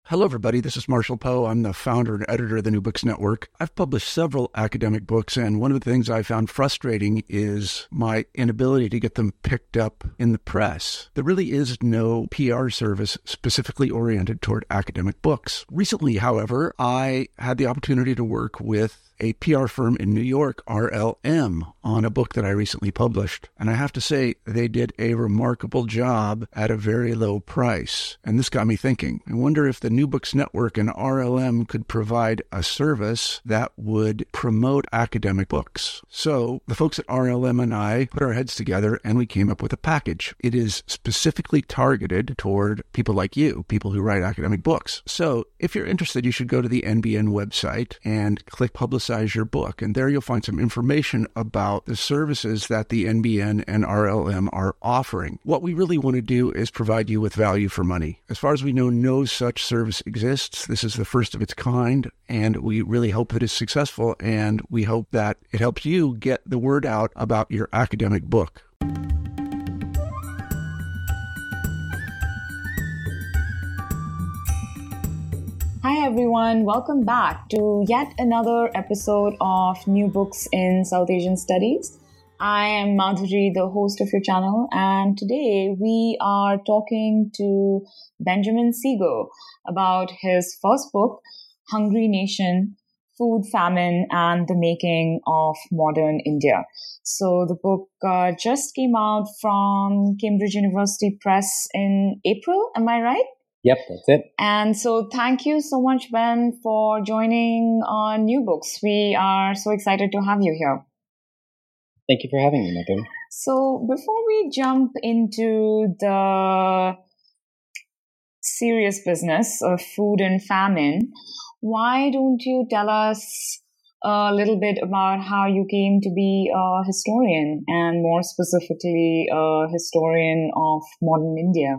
Hello, everybody. This is Marshall Poe. I'm the founder and editor of the New Books Network. I've published several academic books, and one of the things I found frustrating is my inability to get them picked up in the press. There really is no PR service specifically oriented toward academic books. Recently, however, I had the opportunity to work with a PR firm in New York, RLM, on a book that I recently published. And I have to say, they did a remarkable job at a very low price. And this got me thinking. I wonder if the New Books Network and RLM could provide a service that would promote academic books. So the folks at RLM and I put our heads together and we came up with a package. It is specifically targeted toward people like you, people who write academic books. So if you're interested, you should go to the NBN website and click Publicize Your Book. And there you'll find some information about the services that the NBN and RLM are offering. What we really want to do is provide you with value for money. As far as we know, no such service exists. This is the first of its kind, and we really hope that it's successful, and we hope that it helps you get the word out about your academic book. Hi everyone, welcome back to yet another episode of New Books in South Asian Studies. I am Madhuri, the host of your channel, and today we are talking to Benjamin Siegel about his first book, Hungry Nation, Food, Famine, and the Making of Modern India. So the book just came out from Cambridge University Press in April, am I right? Yep, that's it. And so thank you so much, Ben, for joining on New Books. We are so excited to have you here. Thank you for having me, Megan. So before we jump into the serious business of food and famine, why don't you tell us a little bit about how you came to be a historian, and more specifically, a historian of modern India?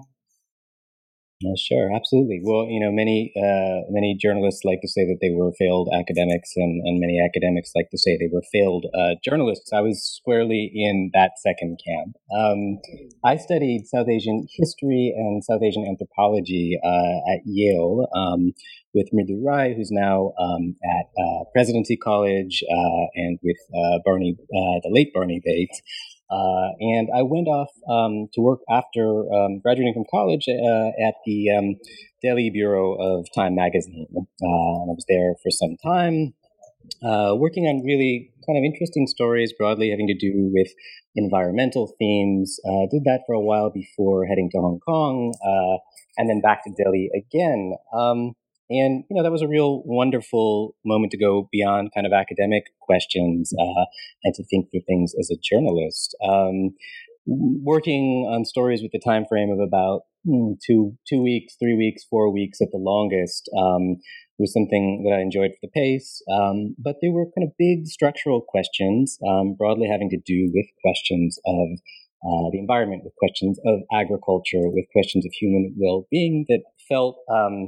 Sure, absolutely. Well, many journalists like to say that they were failed academics, and many academics like to say they were failed journalists. I was squarely in that second camp. I studied South Asian history and South Asian anthropology at Yale with Mridu Rai, who's now at Presidency College, and with the late Barney Bates. And I went off to work after graduating from college at the Delhi Bureau of Time magazine. And I was there for some time, working on really kind of interesting stories broadly having to do with environmental themes. Did that for a while before heading to Hong Kong, and then back to Delhi again. And, that was a real wonderful moment to go beyond kind of academic questions and to think through things as a journalist. Working on stories with the time frame of about 2 weeks, 3 weeks, 4 weeks at the longest was something that I enjoyed for the pace. But they were kind of big structural questions, broadly having to do with questions of the environment, with questions of agriculture, with questions of human well-being that felt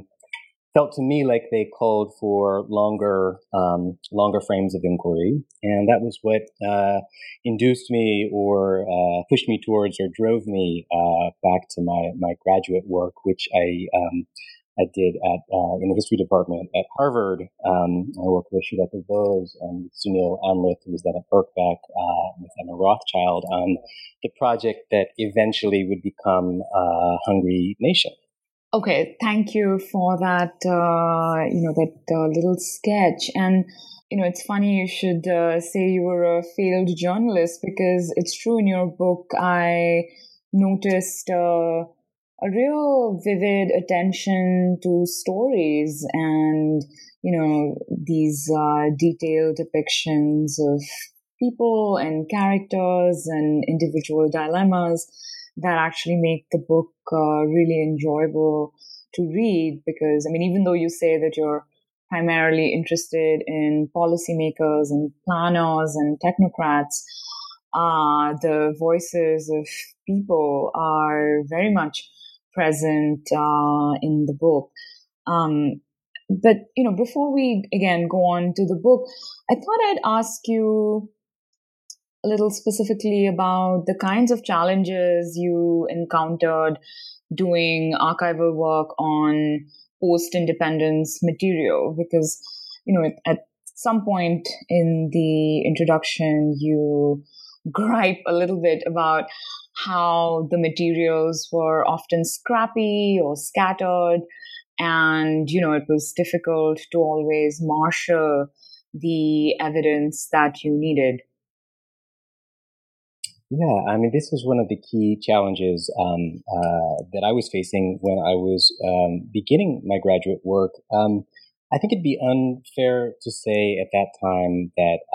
to me like they called for longer frames of inquiry. And that was what induced me or pushed me towards or drove me back to my graduate work, which I did in the history department at Harvard. I worked with Sridhar Bose and Sunil Amrith, who was then at Birkbeck, with Emma Rothschild on the project that eventually would become Hungry Nation. Okay, thank you for that, little sketch. And, it's funny you should say you were a failed journalist, because it's true in your book, I noticed a real vivid attention to stories and, these detailed depictions of people and characters and individual dilemmas that actually make the book really enjoyable to read. Because, even though you say that you're primarily interested in policymakers and planners and technocrats, the voices of people are very much present in the book. But, before we, again, go on to the book, I thought I'd ask you a little specifically about the kinds of challenges you encountered doing archival work on post-independence material, because, at some point in the introduction, you gripe a little bit about how the materials were often scrappy or scattered, and, it was difficult to always marshal the evidence that you needed. Yeah, I mean, this was one of the key challenges that I was facing when I was beginning my graduate work. I think it'd be unfair to say at that time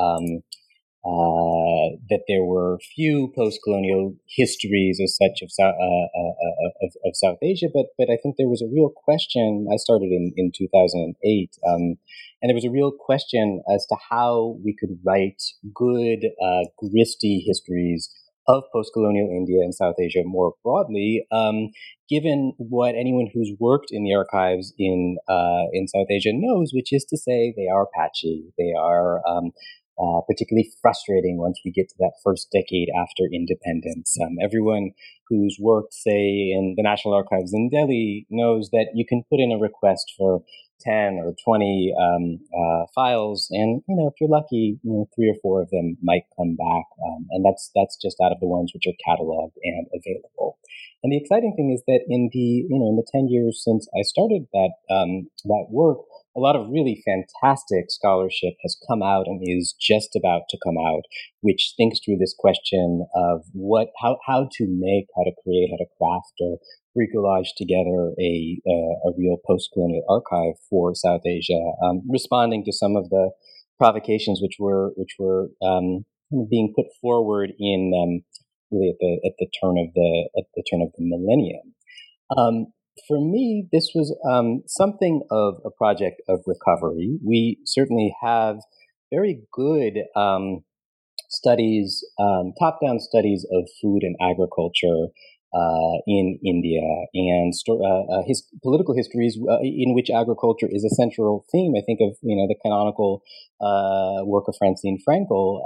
that there were few post-colonial histories as such of South Asia, but I think there was a real question. I started in 2008, and there was a real question as to how we could write good, gristy histories of post-colonial India and South Asia more broadly, given what anyone who's worked in the archives in South Asia knows, which is to say they are patchy. They are particularly frustrating once we get to that first decade after independence. Everyone who's worked, say, in the National Archives in Delhi knows that you can put in a request for 10 or 20 files, and if you're lucky, 3 or 4 of them might come back, and that's just out of the ones which are cataloged and available. And the exciting thing is that in the 10 years since I started that work, a lot of really fantastic scholarship has come out and is just about to come out, which thinks through this question of how to make, how to create, how to craft or bricolage together a real post-colonial archive for South Asia, responding to some of the provocations which were being put forward in really at the turn of the millennium. For me, this was something of a project of recovery. We certainly have very good studies, top-down studies of food and agriculture in India, and political histories in which agriculture is a central theme. I think of the canonical work of Francine Frankel,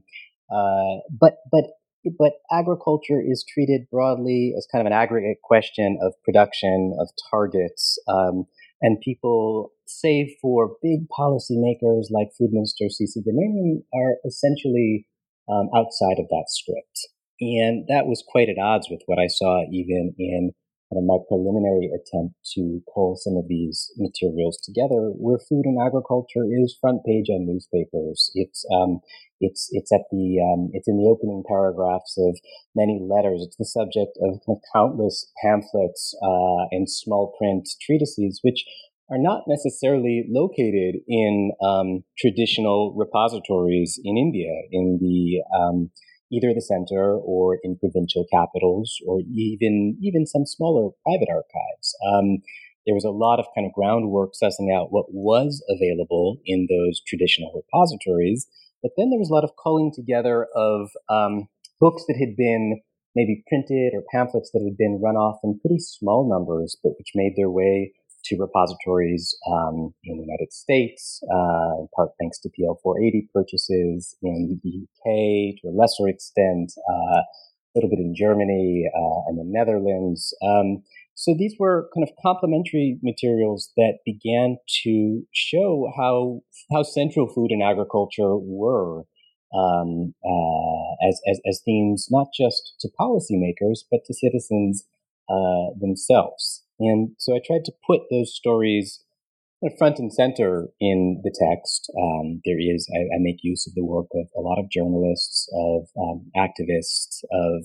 but agriculture is treated broadly as kind of an aggregate question of production, of targets, and people, save for big policymakers like Food Minister C.C. Subramanian, are essentially outside of that script. And that was quite at odds with what I saw even in my preliminary attempt to pull some of these materials together, where food and agriculture is front page on newspapers. It's in the opening paragraphs of many letters. It's the subject of countless pamphlets and small print treatises, which are not necessarily located in traditional repositories in India, in the either the center or in provincial capitals, or even some smaller private archives. There was a lot of kind of groundwork sussing out what was available in those traditional repositories, but then there was a lot of culling together of books that had been maybe printed or pamphlets that had been run off in pretty small numbers, but which made their way to repositories in the United States, in part thanks to PL 480 purchases, in the UK to a lesser extent, a little bit in Germany and the Netherlands. So these were kind of complementary materials that began to show how central food and agriculture were as themes, not just to policymakers, but to citizens themselves. And so I tried to put those stories front and center in the text. I make use of the work of a lot of journalists, of activists,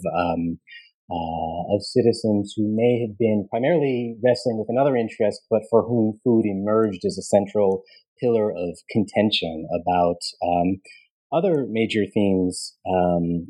of citizens who may have been primarily wrestling with another interest, but for whom food emerged as a central pillar of contention about other major themes in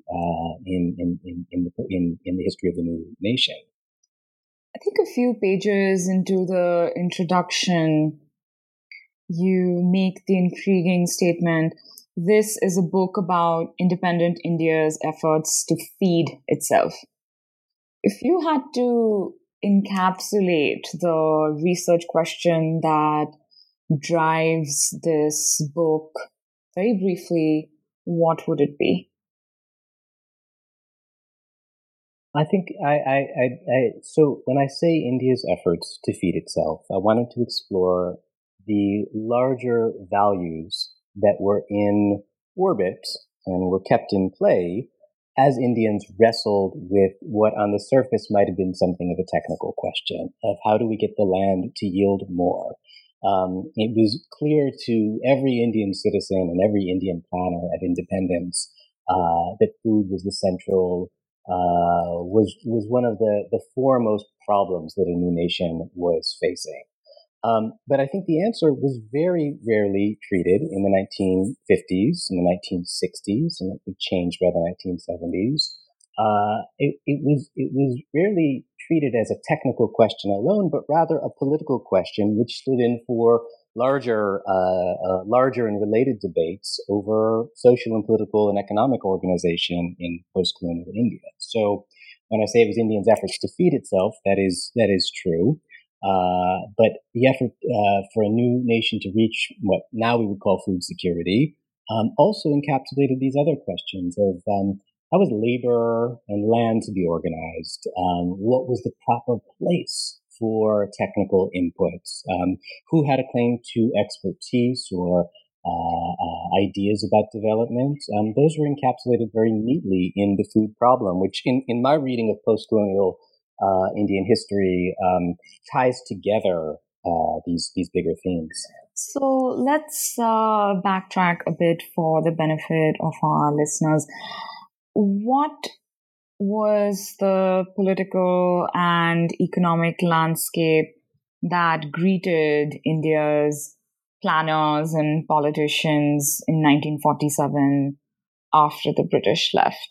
the history of the new nation. I think a few pages into the introduction, you make the intriguing statement, this is a book about independent India's efforts to feed itself. If you had to encapsulate the research question that drives this book very briefly, what would it be? I think so when I say India's efforts to feed itself, I wanted to explore the larger values that were in orbit and were kept in play as Indians wrestled with what on the surface might have been something of a technical question of how do we get the land to yield more. It was clear to every Indian citizen and every Indian planner at independence that food was the central was one of the foremost problems that a new nation was facing. But I think the answer was very rarely treated in the 1950s, in the 1960s, and it changed by the 1970s. It was rarely treated as a technical question alone, but rather a political question, which stood in for larger and related debates over social and political and economic organization in post-colonial India. So, when I say it was Indians' efforts to feed itself, that is true. But the effort for a new nation to reach what now we would call food security also encapsulated these other questions of how was labor and land to be organized? What was the proper place for technical inputs? Who had a claim to expertise or ideas about development? Those were encapsulated very neatly in the food problem, which in my reading of post-colonial Indian history ties together these bigger themes. So let's backtrack a bit for the benefit of our listeners. What was the political and economic landscape that greeted India's planners and politicians in 1947 after the British left?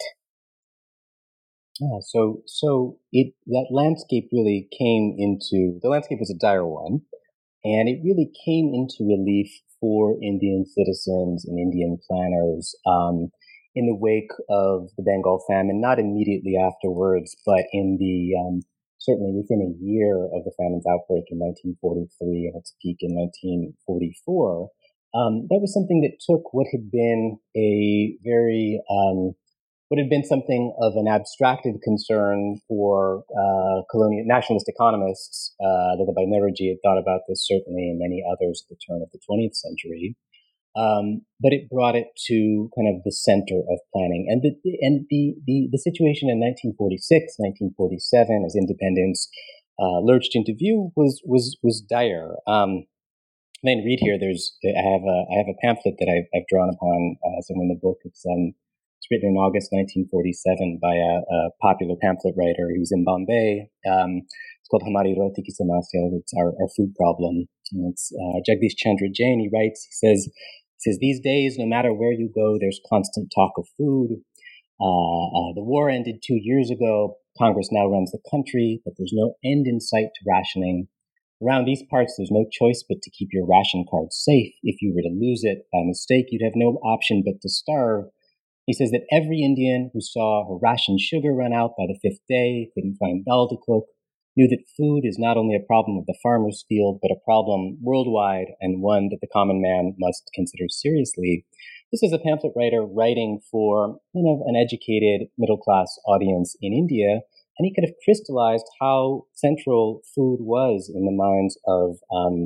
Yeah, so that landscape really came into the landscape was a dire one, and it really came into relief for Indian citizens and Indian planners in the wake of the Bengal famine. Not immediately afterwards, but in the certainly within a year of the famine's outbreak in 1943 and its peak in 1944. That was something that took what had been a very would have been something of an abstracted concern for colonial nationalist economists. That Banerjee had thought about this certainly, and many others at the turn of the 20th century. But it brought it to kind of the center of planning, and the situation in 1946, 1947, as independence lurched into view, was dire. Then read here. I have a pamphlet that I've drawn upon somewhere in the book. It's written in August 1947 by a popular pamphlet writer who's in Bombay. It's called Hamari Roti Ki Samasya. It's our food problem. And it's Jagdish Chandra Jain. He writes, he says, these days, no matter where you go, there's constant talk of food. The war ended 2 years ago. Congress now runs the country, but there's no end in sight to rationing. Around these parts, there's no choice but to keep your ration card safe. If you were to lose it by mistake, you'd have no option but to starve. He says that every Indian who saw her ration sugar run out by the 5th day, couldn't find dal to cook, knew that food is not only a problem of the farmer's field, but a problem worldwide and one that the common man must consider seriously. This is a pamphlet writer writing for an educated middle-class audience in India, and he could have crystallized how central food was in the minds of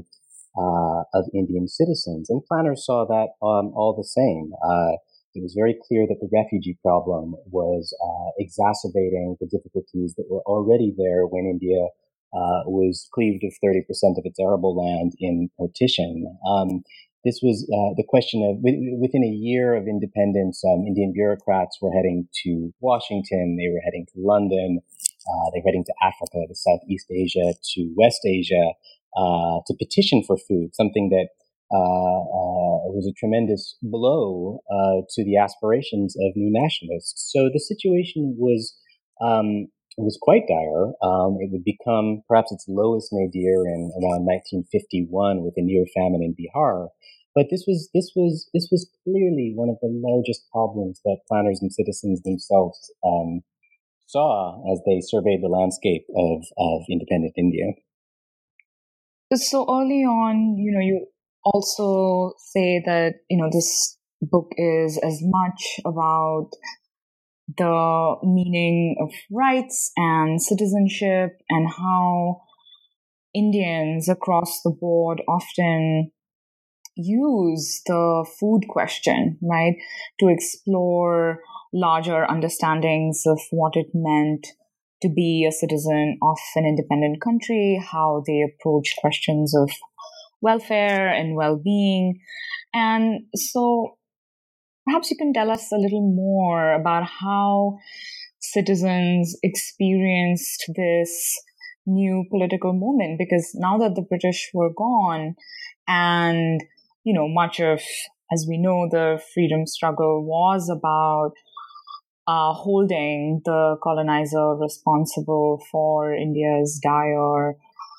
Indian citizens. And planners saw that all the same. It was very clear that the refugee problem was exacerbating the difficulties that were already there when India was cleaved of 30% of its arable land in partition. This was the question of within a year of independence, Indian bureaucrats were heading to Washington, they were heading to London, they were heading to Africa, to Southeast Asia, to West Asia, to petition for food, something that was a tremendous blow to the aspirations of new nationalists. So the situation was quite dire. It would become perhaps its lowest nadir in around 1951 with a near famine in Bihar. But this was clearly one of the largest problems that planners and citizens themselves saw as they surveyed the landscape of independent India. So early on, you also say that, this book is as much about the meaning of rights and citizenship, and how Indians across the board often use the food question, right, to explore larger understandings of what it meant to be a citizen of an independent country, how they approach questions of welfare and well-being. And so perhaps you can tell us a little more about how citizens experienced this new political moment, because now that the British were gone and, much of, as we know, the freedom struggle was about holding the colonizer responsible for India's dire,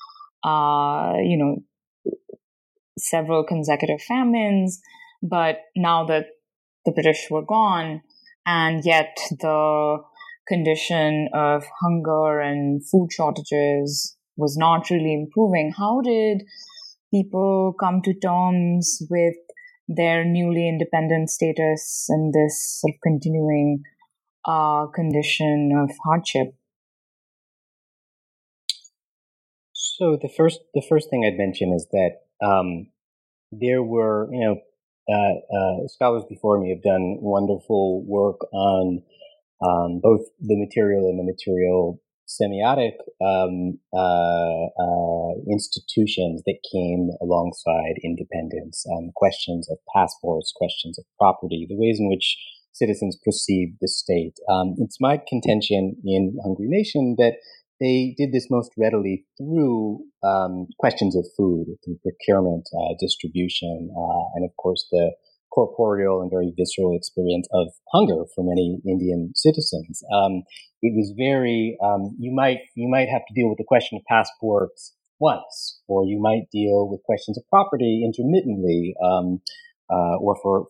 several consecutive famines. But now that the British were gone, and yet the condition of hunger and food shortages was not really improving, how did people come to terms with their newly independent status and this sort of continuing condition of hardship? So the first thing I'd mention is that there were, scholars before me have done wonderful work on both the material and the material semiotic institutions that came alongside independence, questions of passports, questions of property, the ways in which citizens perceive the state. It's my contention in Hungry Nation that they did this most readily through questions of food, through procurement, distribution, and of course the corporeal and very visceral experience of hunger for many Indian citizens. It was very, you might have to deal with the question of passports once, or you might deal with questions of property intermittently, or for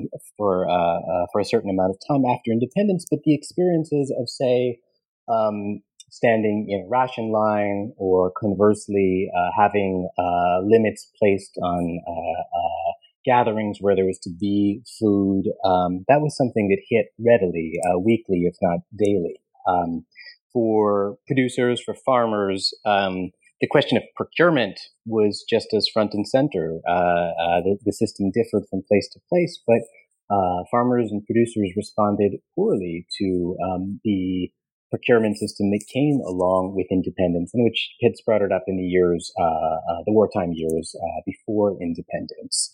a certain amount of time after independence. But the experiences of, say, standing in a ration line, or conversely, having limits placed on gatherings where there was to be food, that was something that hit readily, weekly, if not daily. For producers, for farmers, the question of procurement was just as front and center. The system differed from place to place, but farmers and producers responded poorly to the procurement system that came along with independence, and which had sprouted up in the years, the wartime years before independence.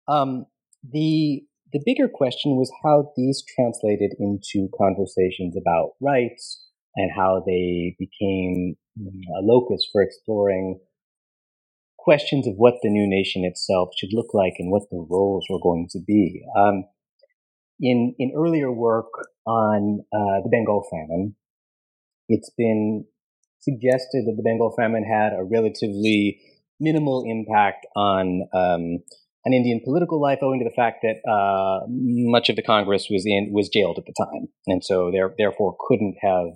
The bigger question was how these translated into conversations about rights, and how they became a locus for exploring questions of what the new nation itself should look like and what the roles were going to be. In earlier work on the Bengal famine, it's been suggested that the Bengal famine had a relatively minimal impact on Indian political life, owing to the fact that much of the Congress was jailed at the time, and so therefore couldn't have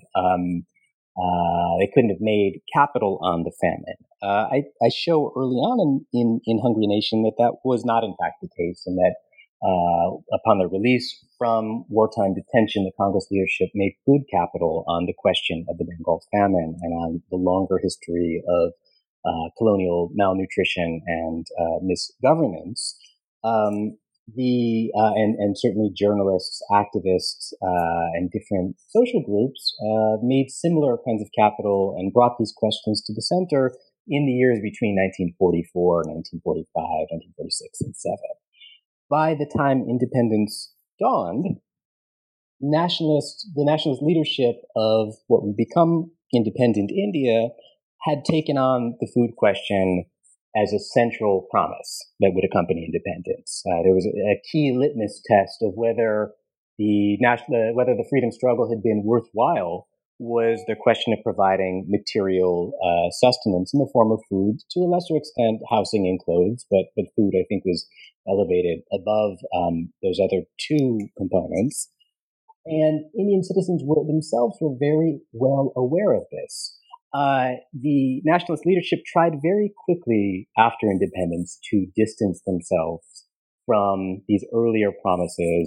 made capital on the famine. I show early on in Hungry Nation that was not in fact the case, and that upon the release from wartime detention, the Congress leadership made good capital on the question of the Bengal famine and on the longer history of colonial malnutrition and misgovernance. And certainly journalists, activists, and different social groups made similar kinds of capital and brought these questions to the center in the years between 1944, 1945, 1946, and 7. By the time independence dawned, the nationalist leadership of what would become independent India had taken on the food question as a central promise that would accompany independence. There was a key litmus test of whether the freedom struggle had been worthwhile was the question of providing material sustenance in the form of food, to a lesser extent housing and clothes, but food, I think, was elevated above those other two components. And Indian citizens themselves were very well aware of this. The nationalist leadership tried very quickly after independence to distance themselves from these earlier promises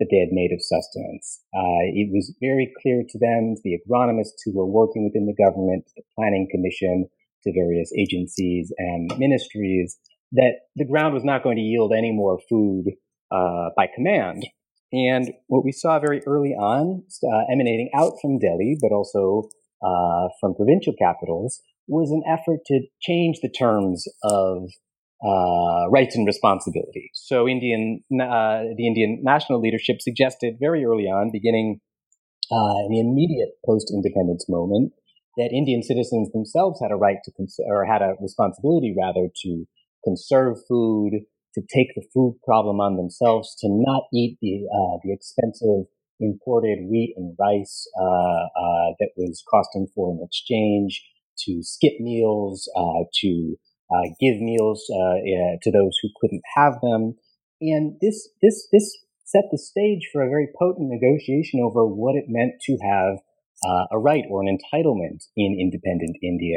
that they had made of sustenance. It was very clear to them, to the agronomists who were working within the government, the planning commission, to various agencies and ministries, that the ground was not going to yield any more food by command. And what we saw very early on, emanating out from Delhi, but also from provincial capitals, was an effort to change the terms of rights and responsibilities. So the Indian national leadership suggested very early on, beginning in the immediate post-independence moment, that Indian citizens themselves had a right to or had a responsibility rather to conserve food, to take the food problem on themselves, to not eat the expensive imported wheat and rice that was costing foreign exchange, to skip meals, to give meals to those who couldn't have them. And this set the stage for a very potent negotiation over what it meant to have a right or an entitlement in independent India,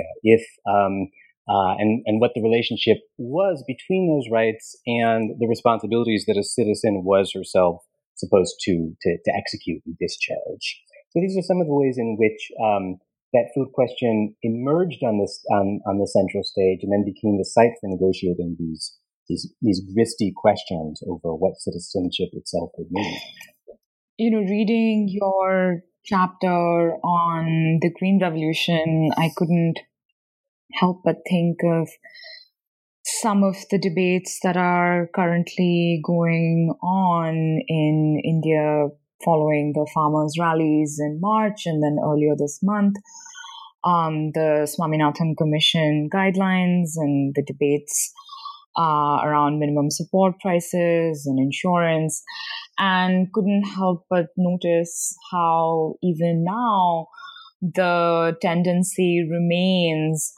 and what the relationship was between those rights and the responsibilities that a citizen was herself supposed to execute and discharge. So these are some of the ways in which that food question emerged on the central stage and then became the site for negotiating these gristy questions over what citizenship itself would mean. Reading your chapter on the Green Revolution, I couldn't help but think of some of the debates that are currently going on in India following the farmers' rallies in March and then earlier this month, the Swaminathan Commission guidelines and the debates around minimum support prices and insurance, and couldn't help but notice how even now the tendency remains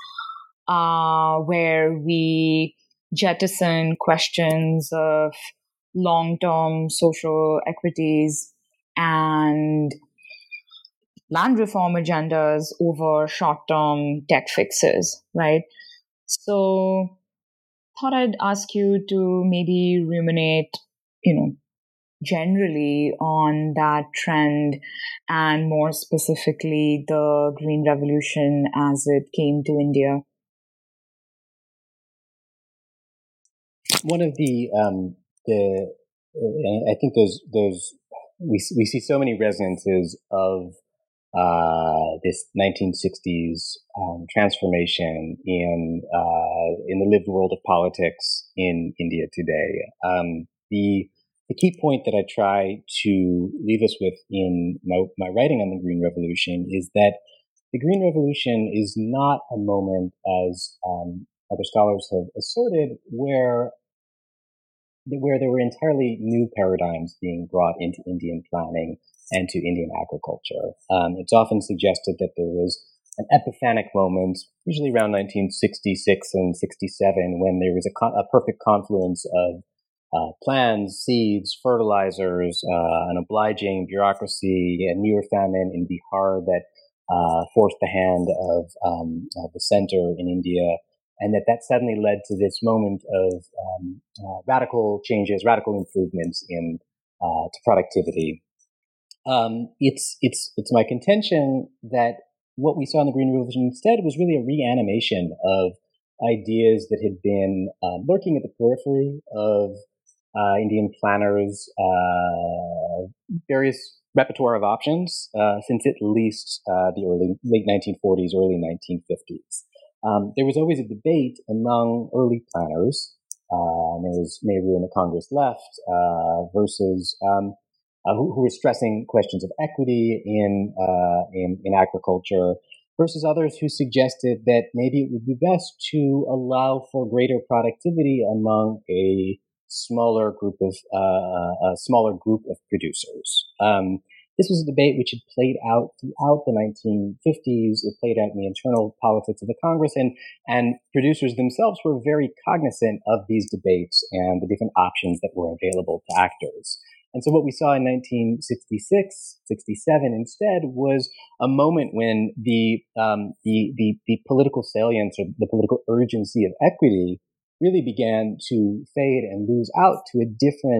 where we jettison questions of long-term social equities and land reform agendas over short-term tech fixes, right? So thought I'd ask you to maybe ruminate, generally on that trend and more specifically the Green Revolution as it came to India. One of I think those we see so many resonances of this 1960s transformation in the lived world of politics in India today. The key point that I try to leave us with in my writing on the Green Revolution is that the Green Revolution is not a moment, as other scholars have asserted, where there were entirely new paradigms being brought into Indian planning and to Indian agriculture. It's often suggested that there was an epiphanic moment, usually around 1966 and 67, when there was a perfect confluence of plans, seeds, fertilizers, an obliging bureaucracy, a near famine in Bihar that forced the hand of the center in India, and that suddenly led to this moment of radical changes, radical improvements to productivity. It's my contention that what we saw in the Green Revolution instead was really a reanimation of ideas that had been lurking at the periphery of Indian planners' various repertoire of options since at least the late 1940s, early 1950s. There was always a debate among early planners, and there was Nehru and the Congress left, versus who were stressing questions of equity in agriculture, versus others who suggested that maybe it would be best to allow for greater productivity among a smaller group of producers. This was a debate which had played out throughout the 1950s. It played out in the internal politics of the Congress, and producers themselves were very cognizant of these debates and the different options that were available to actors. And so what we saw in 1966, 67 instead was a moment when the political salience or the political urgency of equity really began to fade and lose out to a different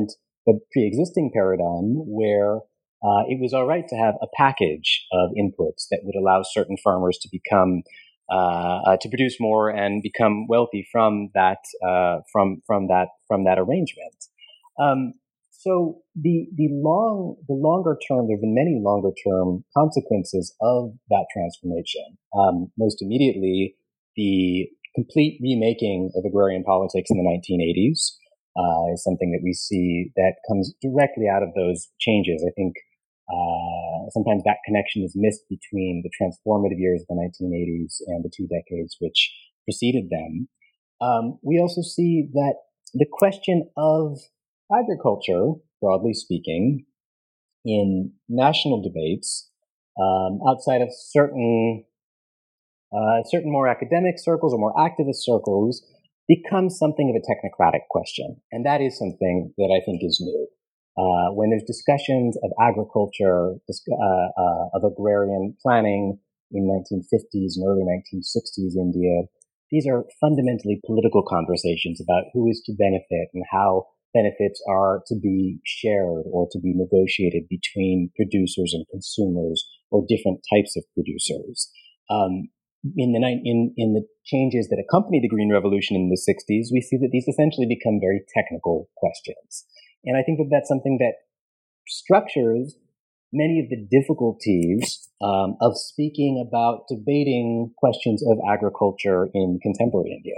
the pre-existing paradigm where it was all right to have a package of inputs that would allow certain farmers to become to produce more and become wealthy from that arrangement. So the longer term, there have been many longer term consequences of that transformation. Most immediately, the complete remaking of agrarian politics in the 1980s is something that we see that comes directly out of those changes. I think sometimes that connection is missed between the transformative years of the 1980s and the 2 decades which preceded them. We also see that the question of agriculture, broadly speaking, in national debates, outside of certain more academic circles or more activist circles, becomes something of a technocratic question. And that is something that I think is new. When there's discussions of agriculture, of agrarian planning in 1950s and early 1960s India, these are fundamentally political conversations about who is to benefit and how benefits are to be shared or to be negotiated between producers and consumers or different types of producers. In the changes that accompany the Green Revolution in the 60s, we see that these essentially become very technical questions. And I think that that's something that structures many of the difficulties of speaking about debating questions of agriculture in contemporary India.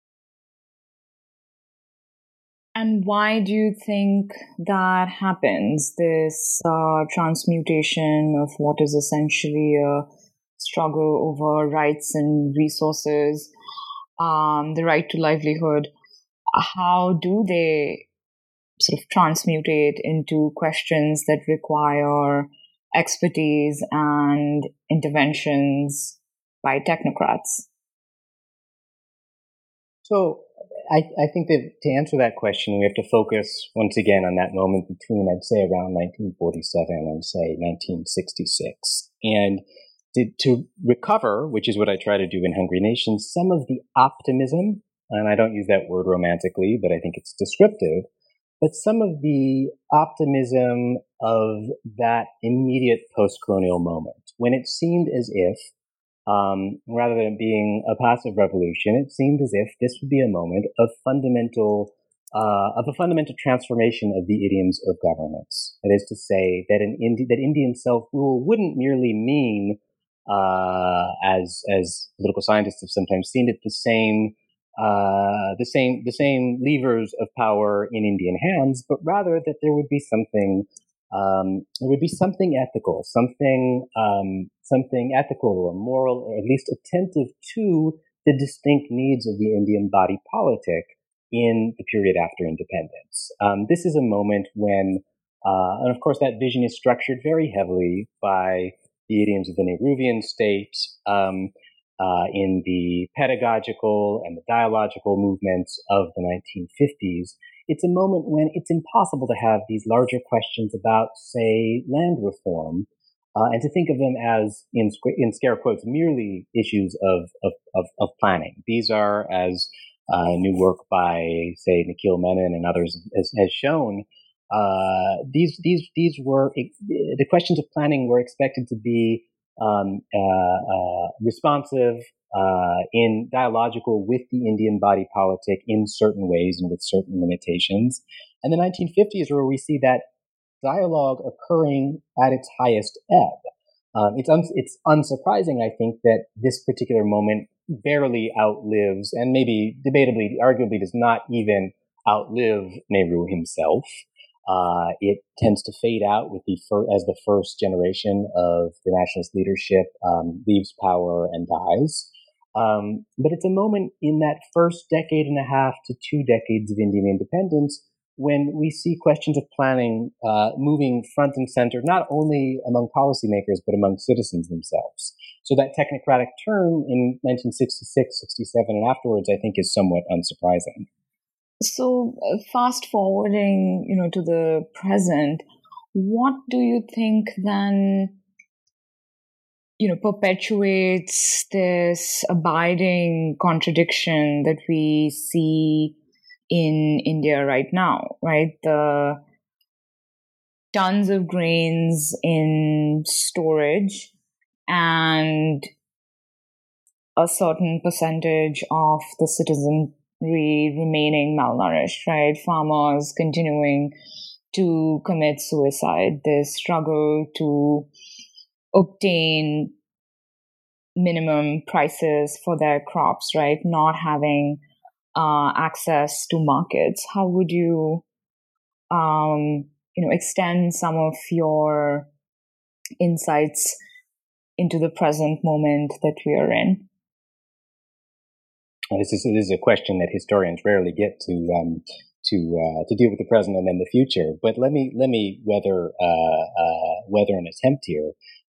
And why do you think that happens, this transmutation of what is essentially a struggle over rights and resources, the right to livelihood? How do they sort of transmutate into questions that require expertise and interventions by technocrats? So I think that to answer that question, we have to focus once again on that moment between, I'd say, around 1947 and, say, 1966. And to recover, which is what I try to do in Hungry Nation, some of the optimism, and I don't use that word romantically, but I think it's descriptive, but some of the optimism of that immediate post-colonial moment, when it seemed as if, rather than being a passive revolution, it seemed as if this would be a moment of a fundamental transformation of the idioms of governance. That is to say, that that Indian self-rule wouldn't merely mean, as political scientists have sometimes seen it, the same levers of power in Indian hands, but rather that there would be something ethical, something ethical or moral, or at least attentive to the distinct needs of the Indian body politic in the period after independence. This is a moment when, and of course that vision is structured very heavily by the idioms of the Nehruvian state, in the pedagogical and the dialogical movements of the 1950s. It's a moment when it's impossible to have these larger questions about, say, land reform, and to think of them as, in scare quotes, merely issues of planning. These are, as new work by, say, Nikhil Menon and others has shown, these were, the questions of planning were expected to be responsive, in dialogical with the Indian body politic in certain ways and with certain limitations. And the 1950s, where we see that dialogue occurring at its highest ebb. It's unsurprising, I think, that this particular moment barely outlives, and maybe debatably, arguably does not even outlive Nehru himself. It tends to fade out with as the first generation of the nationalist leadership leaves power and dies. But it's a moment in that first decade and a half to 2 decades of Indian independence when we see questions of planning moving front and center, not only among policymakers, but among citizens themselves. So that technocratic turn in 1966, 67, and afterwards, I think, is somewhat unsurprising. So fast forwarding, to the present, what do you think then, perpetuates this abiding contradiction that we see in India right now, right? The tons of grains in storage and a certain percentage of the citizenry remaining malnourished, right? Farmers continuing to commit suicide. They struggle to obtain minimum prices for their crops, right? Not having access to markets. How would you, extend some of your insights into the present moment that we are in? This is a question that historians rarely get to deal with the present and then the future. But let me weather an attempt here.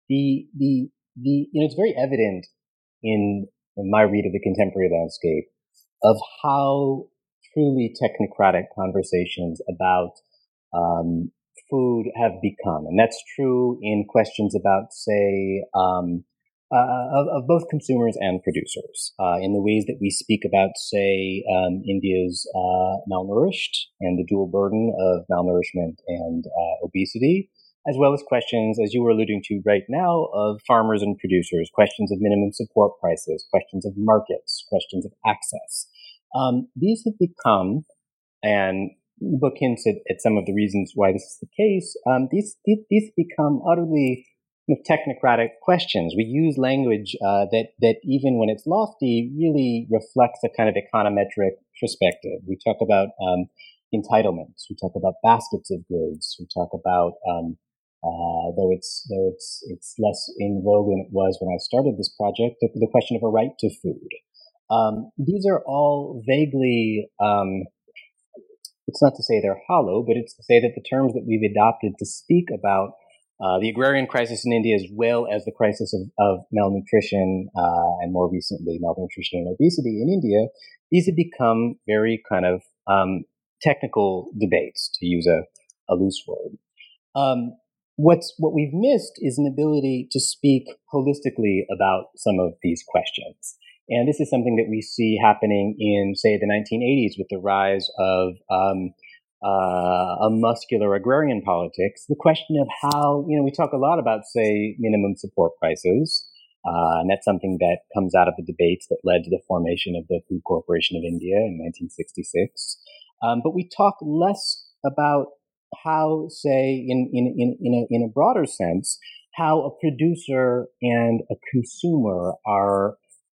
It's very evident in my read of the contemporary landscape of how truly technocratic conversations about food have become, and that's true in questions about, say, of both consumers and producers, in the ways that we speak about, say, India's malnourished and the dual burden of malnourishment and obesity, as well as questions, as you were alluding to right now, of farmers and producers, questions of minimum support prices, questions of markets, questions of access. These have become, and the book hints at some of the reasons why this is the case, these become utterly technocratic questions. We use language that even when it's lofty, really reflects a kind of econometric perspective. We talk about entitlements. We talk about baskets of goods. We talk about though it's less in vogue than it was when I started this project, the question of a right to food. These are all vaguely. It's not to say they're hollow, but it's to say that the terms that we've adopted to speak about the agrarian crisis in India, as well as the crisis of malnutrition, and more recently malnutrition and obesity in India, these have become very kind of technical debates, to use a loose word. What we've missed is an ability to speak holistically about some of these questions. And this is something that we see happening in, say, the 1980s with the rise of a muscular agrarian politics. The question of how, we talk a lot about, say, minimum support prices, and that's something that comes out of the debates that led to the formation of the Food Corporation of India in 1966. But we talk less about how, say, in a broader sense, how a producer and a consumer are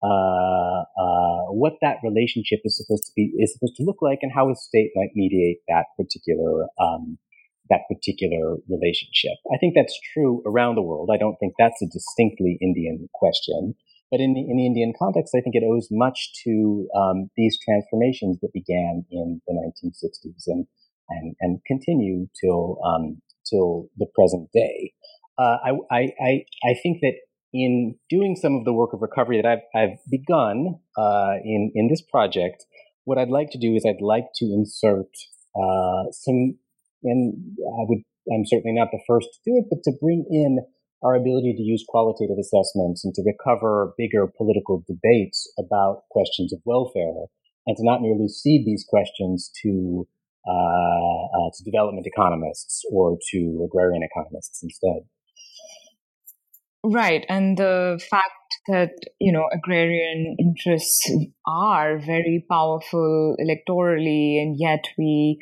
what that relationship is supposed to look like, and how a state might mediate that particular relationship. I think that's true around the world. I don't think that's a distinctly Indian question, but in the Indian context, I think it owes much to these transformations that began in the 1960s and continue till the present day. I think that in doing some of the work of recovery that I've begun in this project, what I'd like to do is I'd like to insert some, and I'm certainly not the first to do it, but to bring in our ability to use qualitative assessments and to recover bigger political debates about questions of welfare, and to not merely cede these questions to development economists or to agrarian economists instead. Right. And the fact that, agrarian interests are very powerful electorally, and yet we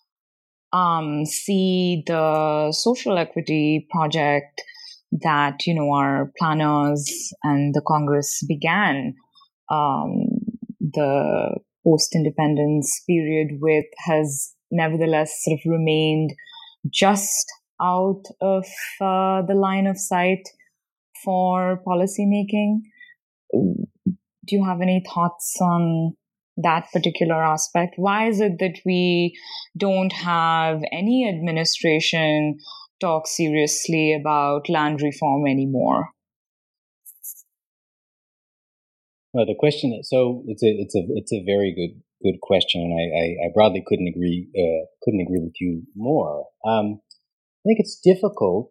see the social equity project that, our planners and the Congress began the post-independence period with has nevertheless sort of remained just out of the line of sight for policymaking. Do you have any thoughts on that particular aspect? Why is it that we don't have any administration talk seriously about land reform anymore? Well, the question. So it's a very good question, and I broadly couldn't agree with you more. I think it's difficult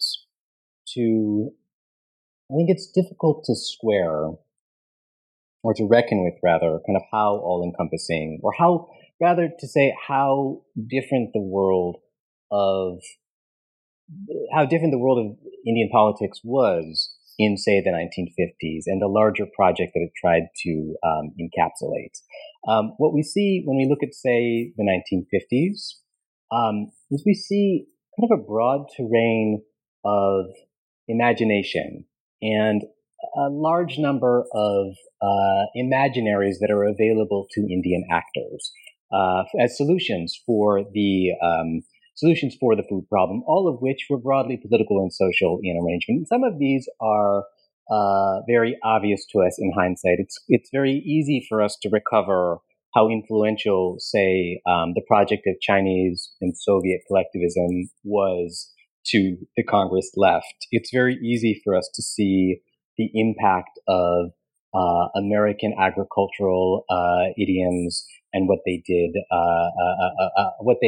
to square, or to reckon with, rather, kind of how all-encompassing, or how, rather, to say how different the world of the world of Indian politics was in, say, the 1950s and the larger project that it tried to encapsulate. What we see when we look at, say, the 1950s is we see kind of a broad terrain of imagination and a large number of imaginaries that are available to Indian actors as solutions for the food problem, all of which were broadly political and social in arrangement. Some of these are very obvious to us in hindsight. It's very easy for us to recover how influential, say, the project of Chinese and Soviet collectivism was to the Congress left. It's very easy for us to see the impact of American agricultural idioms and what they did, what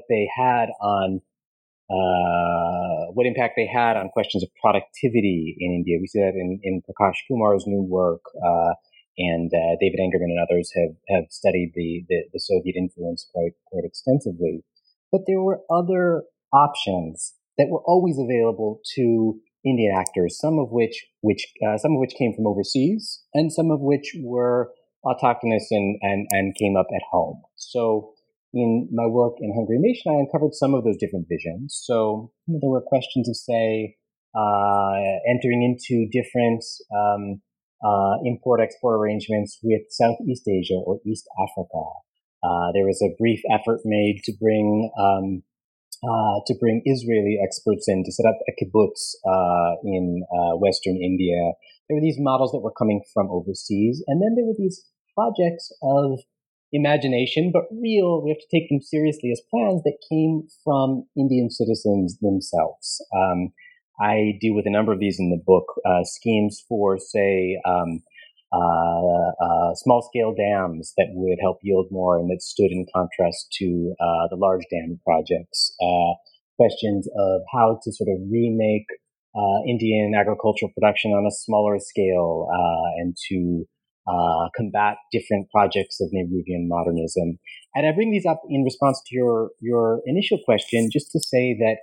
impact they had on questions of productivity in India. We see that in Prakash Kumar's new work, and David Engerman and others have studied the Soviet influence quite extensively. But there were other options that were always available to Indian actors, some of which came from overseas, and some of which were autochthonous and came up at home. So in my work in Hungry Nation, I uncovered some of those different visions. So there were questions of, say, entering into different import-export arrangements with Southeast Asia or East Africa. There was a brief effort made to bring Israeli experts in to set up a kibbutz in Western India. There were these models that were coming from overseas, and then there were these projects of imagination, but real, we have to take them seriously as plans that came from Indian citizens themselves. I deal with a number of these in the book, schemes for, say, small-scale dams that would help yield more and that stood in contrast to the large dam projects. Questions of how to sort of remake Indian agricultural production on a smaller scale and to combat different projects of Nehruvian modernism. And I bring these up in response to your initial question, just to say that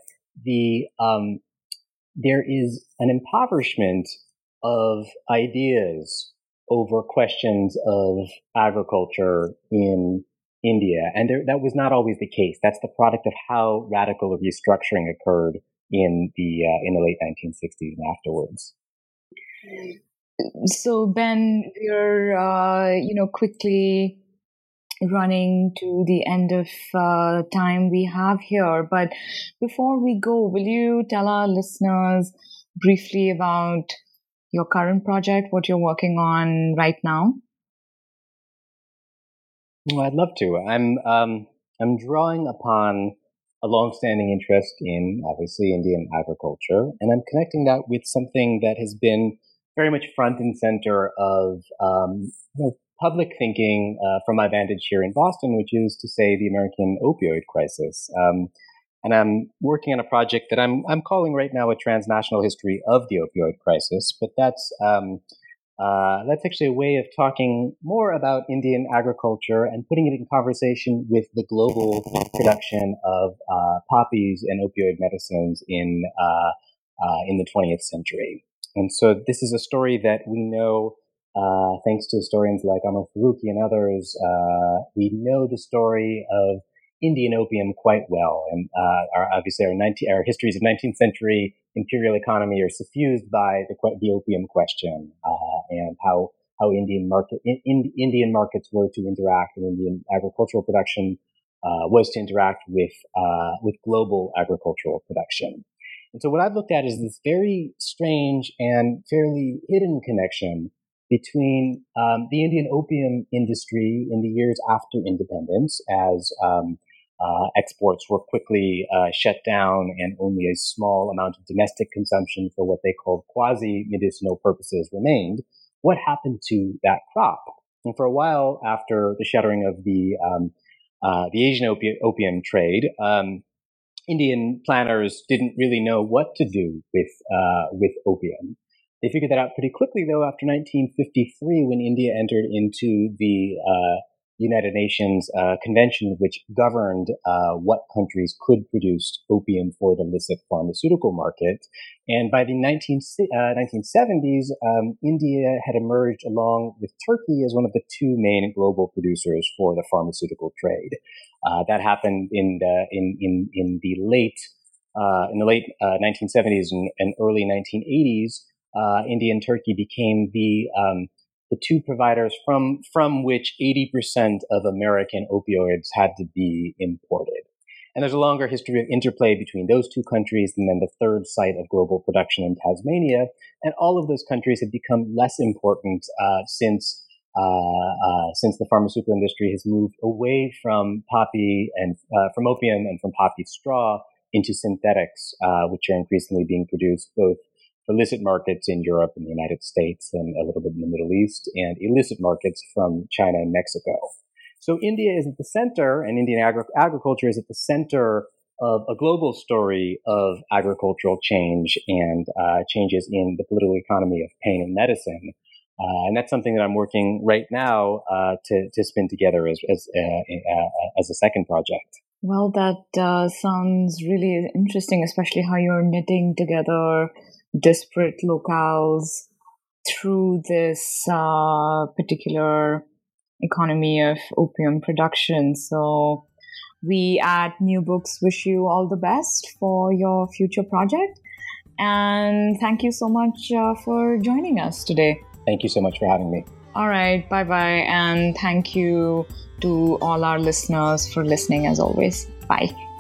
there is an impoverishment of ideas over questions of agriculture in India. And that was not always the case. That's the product of how radical a restructuring occurred in the late 1960s and afterwards. So, Ben, we're quickly running to the end of time we have here. But before we go, will you tell our listeners briefly about your current project, what you're working on right now? Well, I'd love to. I'm drawing upon a longstanding interest in, obviously, Indian agriculture, and I'm connecting that with something that has been very much front and center of public thinking from my vantage here in Boston, which is to say the American opioid crisis. And I'm working on a project that I'm calling right now a transnational history of the opioid crisis. But that's actually a way of talking more about Indian agriculture and putting it in conversation with the global production of poppies and opioid medicines in the 20th century. And so this is a story that we know, thanks to historians like Amar Farooqui and others. We know the story of Indian opium quite well, and our histories of 19th century imperial economy are suffused by the opium question and how Indian markets were to interact, and Indian agricultural production was to interact with global agricultural production. And so what I've looked at is this very strange and fairly hidden connection between the Indian opium industry in the years after independence, as exports were quickly shut down and only a small amount of domestic consumption for what they called quasi-medicinal purposes remained. What happened to that crop? And for a while after the shuttering of the Asian opium trade, Indian planners didn't really know what to do with opium. They figured that out pretty quickly, though, after 1953, when India entered into the United Nations convention which governed what countries could produce opium for the illicit pharmaceutical market. And by the 1970s, India had emerged along with Turkey as one of the two main global producers for the pharmaceutical trade. That happened in the late 1970s and early 1980s. India and Turkey became the two providers from which 80% of American opioids had to be imported. And there's a longer history of interplay between those two countries, and then the third site of global production in Tasmania. And all of those countries have become less important since the pharmaceutical industry has moved away from poppy and from opium and from poppy straw into synthetics, which are increasingly being produced both for illicit markets in Europe and the United States and a little bit in the Middle East, and illicit markets from China and Mexico. So India is at the center, and Indian agriculture is at the center of a global story of agricultural change and changes in the political economy of pain and medicine. And that's something that I'm working right now to spin together as a second project. Well, that sounds really interesting, especially how you're knitting together disparate locales through this particular economy of opium production. So we at New Books wish you all the best for your future project. And thank you so much for joining us today. Thank you so much for having me. All right. Bye-bye. And thank you to all our listeners for listening as always. Bye.